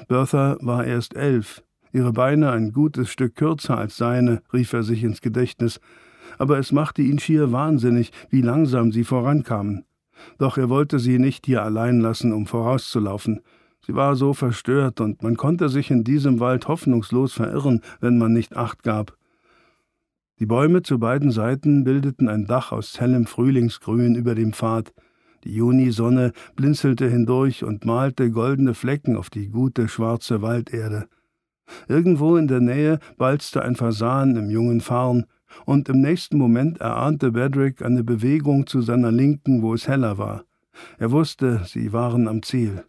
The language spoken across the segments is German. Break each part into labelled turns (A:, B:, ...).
A: Bertha war erst 11, ihre Beine ein gutes Stück kürzer als seine, rief er sich ins Gedächtnis, aber es machte ihn schier wahnsinnig, wie langsam sie vorankamen. Doch er wollte sie nicht hier allein lassen, um vorauszulaufen. Sie war so verstört, und man konnte sich in diesem Wald hoffnungslos verirren, wenn man nicht Acht gab. Die Bäume zu beiden Seiten bildeten ein Dach aus hellem Frühlingsgrün über dem Pfad. Die Junisonne blinzelte hindurch und malte goldene Flecken auf die gute, schwarze Walderde. Irgendwo in der Nähe balzte ein Fasan im jungen Farn, und im nächsten Moment erahnte Bedrick eine Bewegung zu seiner Linken, wo es heller war. Er wusste, sie waren am Ziel.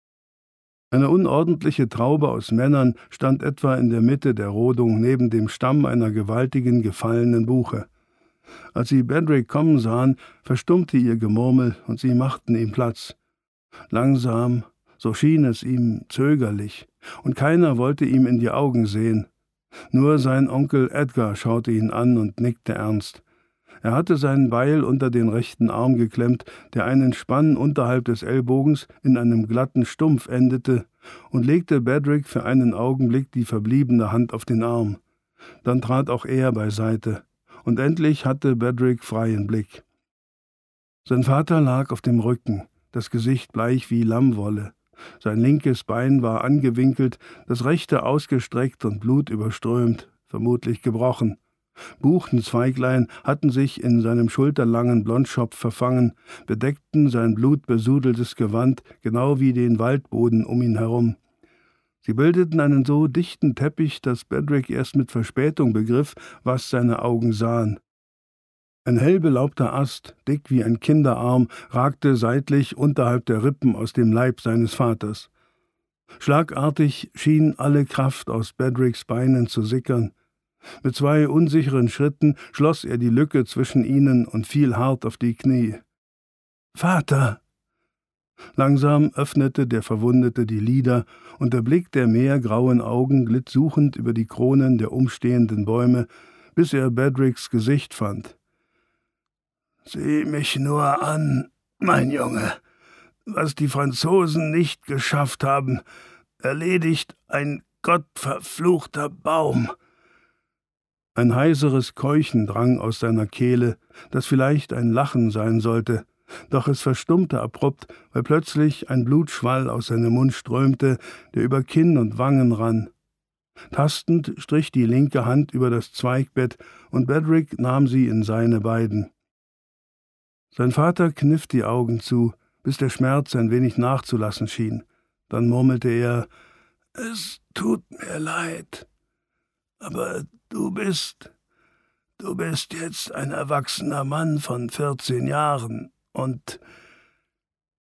A: Eine unordentliche Traube aus Männern stand etwa in der Mitte der Rodung neben dem Stamm einer gewaltigen, gefallenen Buche. Als sie Bedrick kommen sahen, verstummte ihr Gemurmel, und sie machten ihm Platz. Langsam, so schien es ihm, zögerlich, und keiner wollte ihm in die Augen sehen. Nur sein Onkel Edgar schaute ihn an und nickte ernst. Er hatte seinen Beil unter den rechten Arm geklemmt, der einen Spann unterhalb des Ellbogens in einem glatten Stumpf endete, und legte Bedrick für einen Augenblick die verbliebene Hand auf den Arm. Dann trat auch er beiseite, und endlich hatte Bedrick freien Blick. Sein Vater lag auf dem Rücken, das Gesicht bleich wie Lammwolle. Sein linkes Bein war angewinkelt, das rechte ausgestreckt und blutüberströmt, vermutlich gebrochen. Buchenzweiglein hatten sich in seinem schulterlangen Blondschopf verfangen, bedeckten sein blutbesudeltes Gewand genau wie den Waldboden um ihn herum. Sie bildeten einen so dichten Teppich, dass Bedrick erst mit Verspätung begriff, was seine Augen sahen. Ein hellbelaubter Ast, dick wie ein Kinderarm, ragte seitlich unterhalb der Rippen aus dem Leib seines Vaters. Schlagartig schien alle Kraft aus Bedricks Beinen zu sickern. Mit 2 unsicheren Schritten schloss er die Lücke zwischen ihnen und fiel hart auf die Knie. »Vater!« Langsam öffnete der Verwundete die Lider, und der Blick der meergrauen Augen glitt suchend über die Kronen der umstehenden Bäume, bis er Bedricks Gesicht fand. »Sieh mich nur an, mein Junge. Was die Franzosen nicht geschafft haben, erledigt ein gottverfluchter Baum.« Ein heiseres Keuchen drang aus seiner Kehle, das vielleicht ein Lachen sein sollte, doch es verstummte abrupt, weil plötzlich ein Blutschwall aus seinem Mund strömte, der über Kinn und Wangen rann. Tastend strich die linke Hand über das Zweigbett, und Bedrick nahm sie in seine beiden. Sein Vater kniff die Augen zu, bis der Schmerz ein wenig nachzulassen schien. Dann murmelte er: »Es tut mir leid, aber du bist jetzt ein erwachsener Mann von 14 Jahren, und